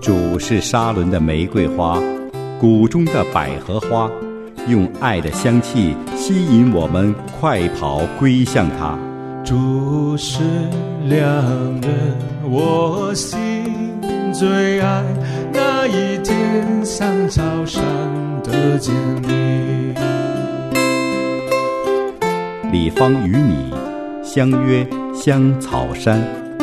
主是沙伦的玫瑰花，谷中的百合花，用爱的香气吸引我们快跑归向他。 主是良人，我心最爱，那一天像草上的坚立。 李芳与你相约香草山。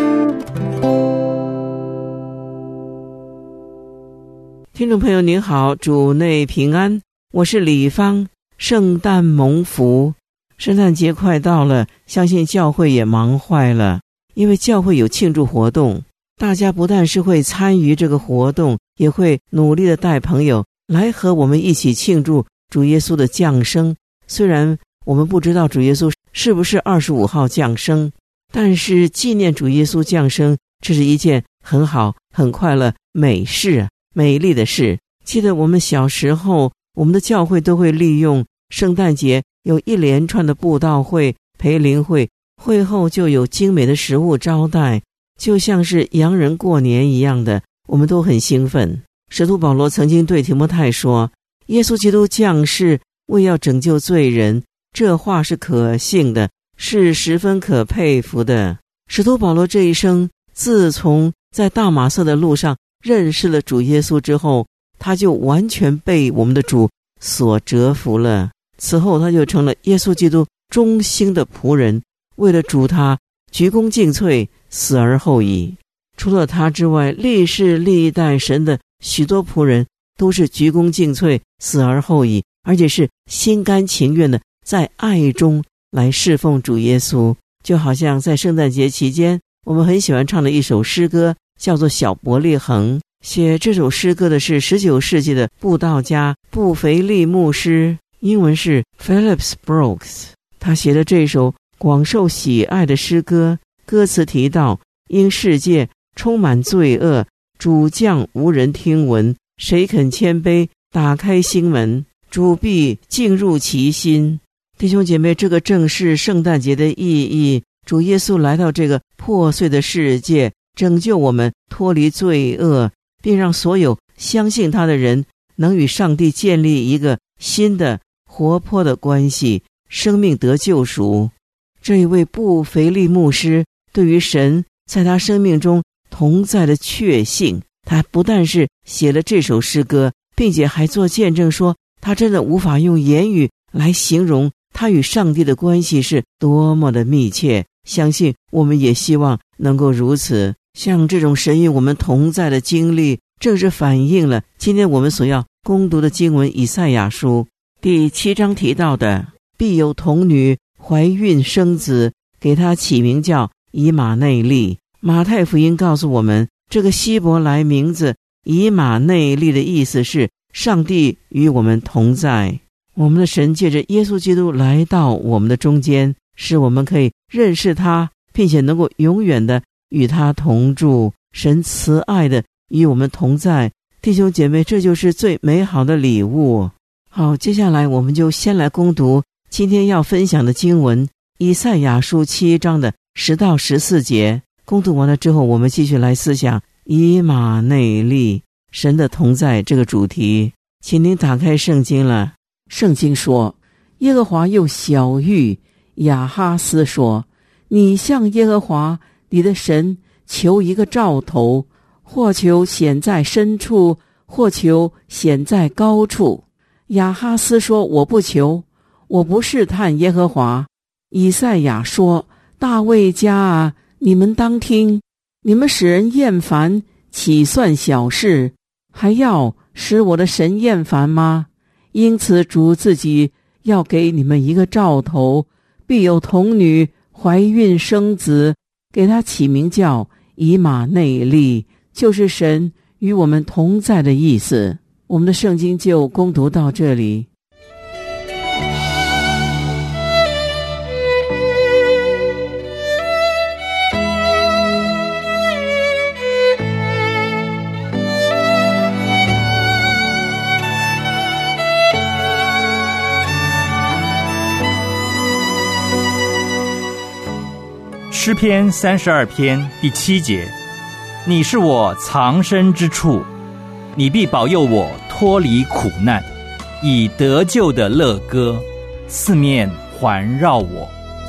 听众朋友您好，主内平安，我是李芳。圣诞蒙福，圣诞节快到了，相信教会也忙坏了，因为教会有庆祝活动，大家不但是会参与这个活动，也会努力的带朋友来和我们一起庆祝主耶稣的降生。虽然我们不知道主耶稣是不是25号降生，但是纪念主耶稣降生，这是一件很好、很快乐、美事、美丽的事。记得我们小时候，我们的教会都会利用圣诞节有一连串的布道会、培灵会，会后就有精美的食物招待，就像是洋人过年一样的，我们都很兴奋。使徒保罗曾经对提摩太说，耶稣基督降世为要拯救罪人，这话是可信的，是十分可佩服的。使徒保罗这一生，自从在大马色的路上认识了主耶稣之后，他就完全被我们的主所折服了。此后他就成了耶稣基督忠心的仆人，为了主他鞠躬尽瘁，死而后已。除了他之外，历世历代神的许多仆人都是鞠躬尽瘁，死而后已，而且是心甘情愿的在爱中来侍奉主耶稣。就好像在圣诞节期间，我们很喜欢唱的一首诗歌，叫做《小伯利恒》。写这首诗歌的是19世纪的布道家布腓利牧师，英文是 Phillips Brooks。 他写的这首广受喜爱的诗歌，歌词提到，因世界充满罪恶，主降无人听闻，谁肯谦卑打开心门，主必进入其心。弟兄姐妹，这个正是圣诞节的意义。主耶稣来到这个破碎的世界，拯救我们脱离罪恶，并让所有相信他的人能与上帝建立一个新的活泼的关系，生命得救赎。这一位布腓利牧师对于神在他生命中同在的确信，他不但是写了这首诗歌，并且还做见证说，他真的无法用言语来形容他与上帝的关系是多么的密切。相信我们也希望能够如此。像这种神与我们同在的经历，正是反映了今天我们所要攻读的经文以赛亚书第7章提到的，必有童女怀孕生子，给他起名叫以马内利。马太福音告诉我们，这个希伯来名字以马内利的意思是上帝与我们同在。我们的神借着耶稣基督来到我们的中间，使我们可以认识他，并且能够永远的与他同住。神慈爱的与我们同在，弟兄姐妹，这就是最美好的礼物。好，接下来我们就先来攻读今天要分享的经文，以赛亚书7章的10到14节。攻读完了之后，我们继续来思想以马内利，神的同在这个主题。请您打开圣经了。圣经说，耶和华又晓谕亚哈斯说，你向耶和华你的神求一个兆头，或求显在深处，或求显在高处。亚哈斯说，我不求，我不试探耶和华。以赛亚说，大卫家啊，你们当听，你们使人厌烦，岂算小事？还要使我的神厌烦吗？因此主自己要给你们一个兆头，必有童女怀孕生子，给他起名叫以马内利，就是神与我们同在的意思。我们的圣经就攻读到这里。 诗篇32篇第7节，你是我藏身之处， 你必保佑我脱离苦难，以得救的乐歌四面环绕我。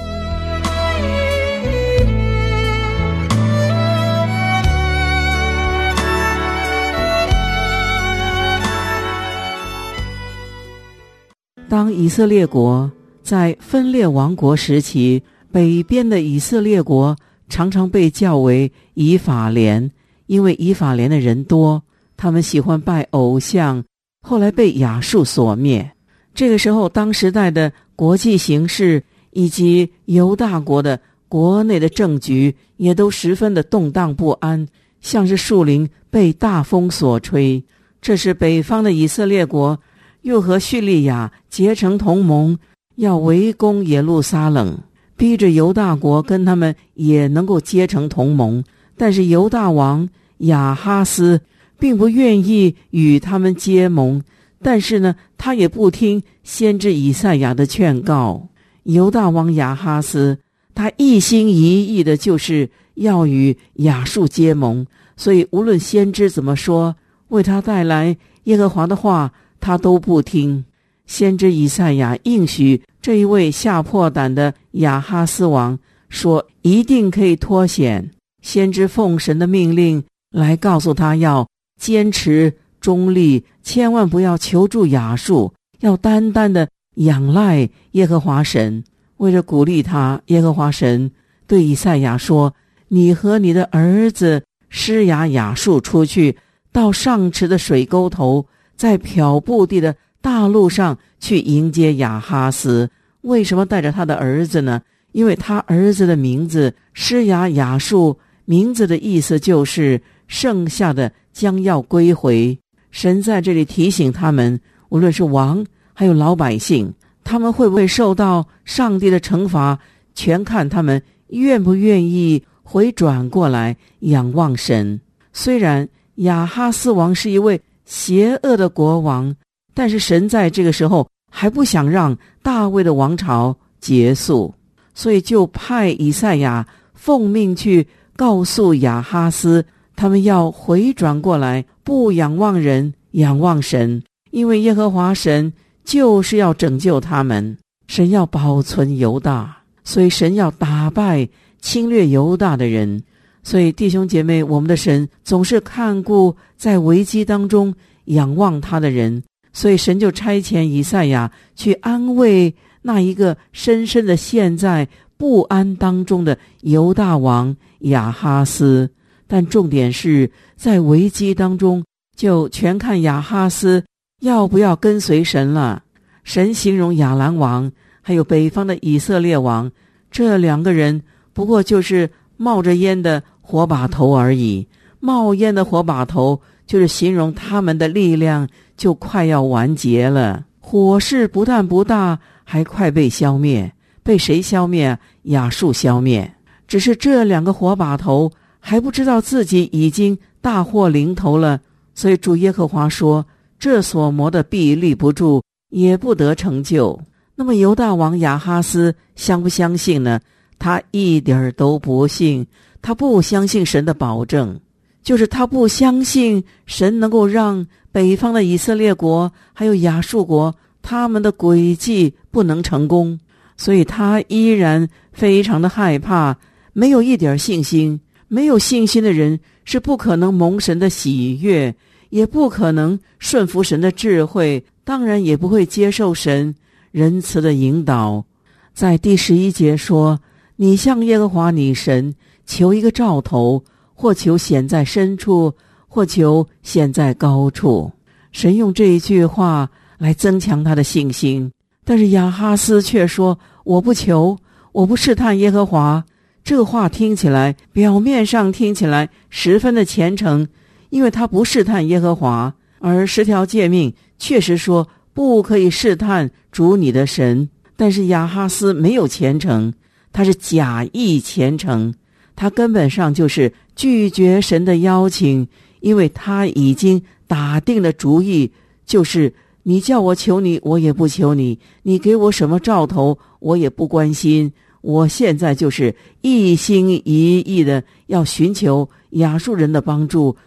当以色列国在分裂王国时期，北边的以色列国常常被叫为以法莲，因为以法莲的人多，他们喜欢拜偶像，后来被亚述所灭。这个时候，当时代的国际形势以及犹大国的国内的政局也都十分的动荡不安，像是树林被大风所吹。这时北方的以色列国又和叙利亚结成同盟，要围攻耶路撒冷，逼着犹大国跟他们也能够结成同盟。但是犹大王亚哈斯并不愿意与他们结盟，但是呢，他也不听先知以赛亚的劝告。犹大王亚哈斯他一心一意的就是要与亚述结盟，所以无论先知怎么说，为他带来耶和华的话，他都不听。先知以赛亚应许这一位吓破胆的亚哈斯王说一定可以脱险。先知奉神的命令来告诉他要坚持中立，千万不要求助亚述，要单单的仰赖耶和华神。为了鼓励他，耶和华神对以赛亚说，你和你的儿子施雅雅述出去，到上池的水沟头，在漂布地的大路上去迎接亚哈斯。为什么带着他的儿子呢？因为他儿子的名字施雅雅述，名字的意思就是剩下的将要归回。神在这里提醒他们，无论是王还有老百姓，他们会不会受到上帝的惩罚，全看他们愿不愿意回转过来仰望神。虽然亚哈斯王是一位邪恶的国王，但是神在这个时候还不想让大卫的王朝结束，所以就派以赛亚奉命去告诉亚哈斯，他们要回转过来，不仰望人，仰望神，因为耶和华神就是要拯救他们。神要保存犹大，所以神要打败侵略犹大的人。所以弟兄姐妹，我们的神总是看顾在危机当中仰望他的人，所以神就差遣以赛亚去安慰那一个深深的陷在不安当中的犹大王亚哈斯。但重点是在危机当中就全看亚哈斯要不要跟随神了。神形容亚兰王还有北方的以色列王，这两个人不过就是冒着烟的火把头而已。冒烟的火把头就是形容他们的力量就快要完结了。火势不但不大，还快被消灭。被谁消灭？亚述消灭。只是这两个火把头还不知道自己已经大祸临头了，所以主耶和华说，这所磨的必立不住，也不得成就。那么犹大王亚哈斯相不相信呢？他一点都不信。他不相信神的保证，就是他不相信神能够让北方的以色列国还有亚述国他们的诡计不能成功，所以他依然非常的害怕，没有一点信心。没有信心的人是不可能蒙神的喜悦，也不可能顺服神的智慧，当然也不会接受神仁慈的引导。在第11节说，你向耶和华你神求一个兆头，或求显在深处，或求显在高处。神用这一句话来增强他的信心。但是亚哈斯却说，我不求，我不试探耶和华。这话听起来，表面上听起来十分的虔诚，因为他不试探耶和华。而10条诫命确实说不可以试探主你的神，但是亚哈斯没有虔诚，他是假意虔诚，他根本上就是拒绝神的邀请，因为他已经打定了主意，就是你叫我求你，我也不求你，你给我什么兆头，我也不关心。我现在就是一心一意的要寻求亚述人的帮助，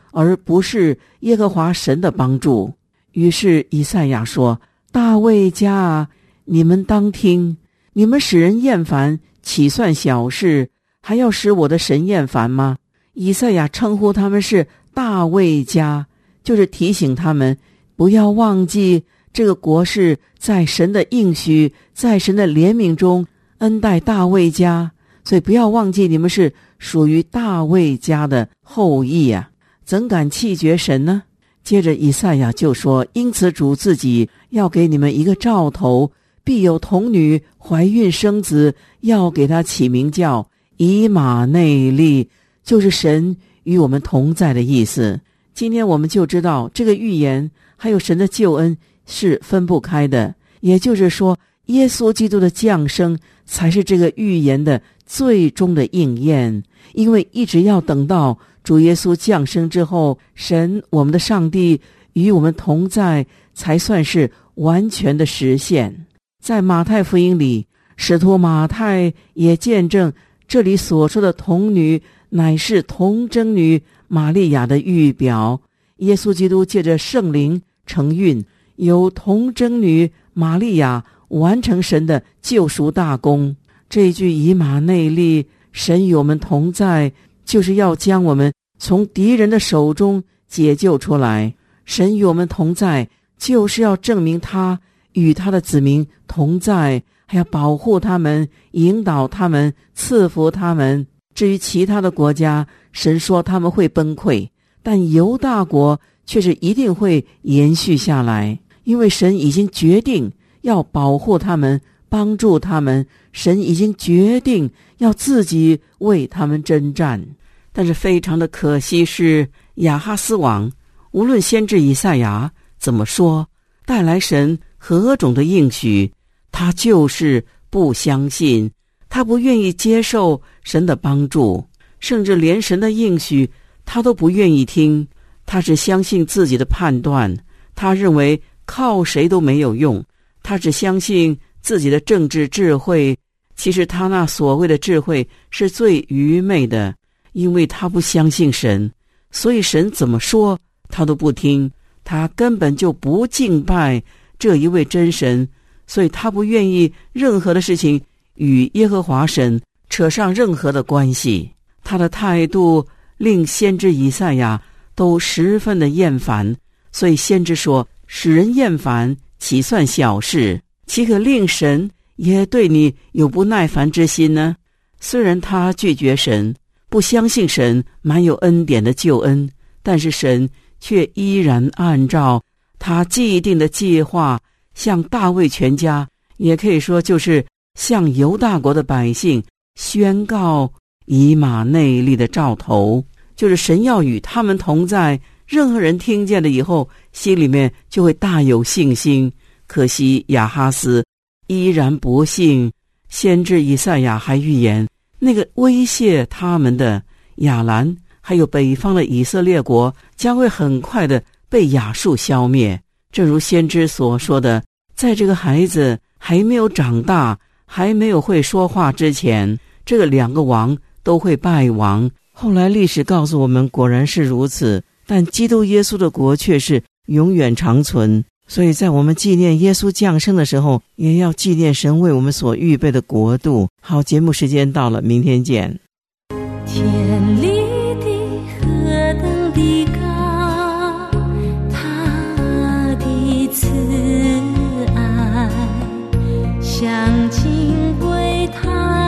而不是耶和华神的帮助。于是以赛亚说：大卫家啊，你们当听，你们使人厌烦，岂算小事？还要使我的神厌烦吗？以赛亚称呼他们是大卫家，就是提醒他们不要忘记这个国是在神的应许，在神的怜悯中恩待大卫家，所以不要忘记你们是属于大卫家的后裔啊，怎敢弃绝神呢？接着以赛亚就说：因此主自己要给你们一个兆头，必有童女怀孕生子，要给他起名叫以马内利，就是神与我们同在的意思。今天我们就知道这个预言还有神的救恩是分不开的，也就是说耶稣基督的降生才是这个预言的最终的应验。因为一直要等到主耶稣降生之后，神我们的上帝与我们同在，才算是完全的实现。在马太福音里，使徒马太也见证这里所说的童女乃是童贞女玛利亚的预表。耶稣基督借着圣灵承运，由童贞女玛利亚完成神的救赎大功。这一句以马内利，神与我们同在，就是要将我们从敌人的手中解救出来。神与我们同在，就是要证明他与他的子民同在，还要保护他们，引导他们，赐福他们。至于其他的国家，神说他们会崩溃，但犹大国却是一定会延续下来，因为神已经决定要保护他们，帮助他们，神已经决定要自己为他们征战。但是非常的可惜是，亚哈斯王无论先知以赛亚怎么说，带来神何种的应许，他就是不相信，他不愿意接受神的帮助，甚至连神的应许他都不愿意听。他只相信自己的判断，他认为靠谁都没有用，他只相信自己的政治智慧。其实他那所谓的智慧是最愚昧的，因为他不相信神，所以神怎么说他都不听，他根本就不敬拜这一位真神，所以他不愿意任何的事情与耶和华神扯上任何的关系。他的态度令先知以赛亚都十分的厌烦，所以先知说：使人厌烦，岂算小事？岂可令神也对你有不耐烦之心呢？虽然他拒绝神，不相信神满有恩典的救恩，但是神却依然按照他既定的计划，向大卫全家，也可以说就是向犹大国的百姓宣告以马内利的兆头，就是神要与他们同在。任何人听见了以后，心里面就会大有信心。可惜亚哈斯依然不信。先知以赛亚还预言，那个威胁他们的亚兰还有北方的以色列国将会很快的被亚述消灭。正如先知所说的，在这个孩子还没有长大，还没有会说话之前，这个两个王都会败亡。后来历史告诉我们，果然是如此，但基督耶稣的国却是永远长存。所以在我们纪念耶稣降生的时候，也要纪念神为我们所预备的国度。好，节目时间到了，明天见。 天立地何等的高，他的慈爱像敬畏他